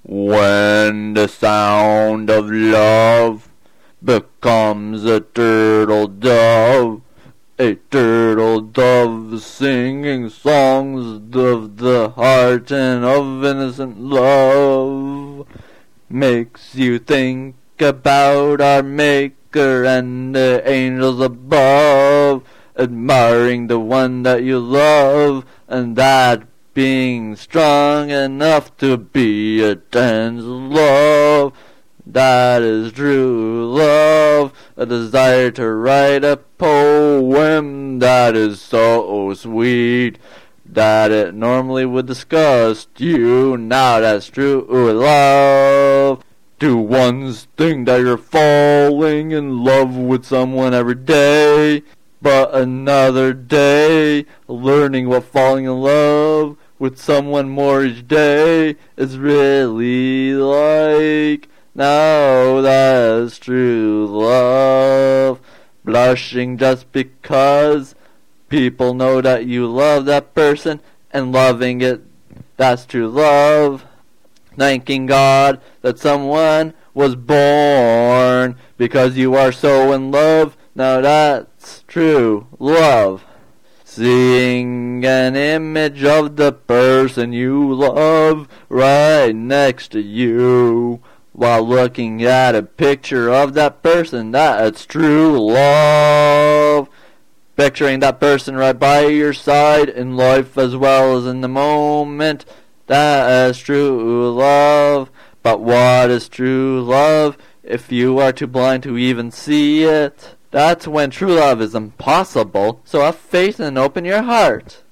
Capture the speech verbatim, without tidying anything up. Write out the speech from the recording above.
When the sound of love becomes a turtle dove, a turtle dove singing songs of the heart and of innocent love, makes you think about our Maker and the angels above, admiring the one that you love, and that being strong enough to be a tense love. That is true love, a desire to write a poem that is so sweet that it normally would disgust you. Now that's true love. To one's think that you're falling in love with someone every day, but another day learning what falling in love with someone more each day is really like. Now that's true love. Blushing just because people know that you love that person and loving it, that's true love. Thanking God that someone was born because you are so in love, now that's true love. Seeing an image of the person you love right next to you, while looking at a picture of that person, that's true love. Picturing that person right by your side in life as well as in the moment, that is true love. But what is true love if you are too blind to even see it? That's when true love is impossible, so have faith and open your heart.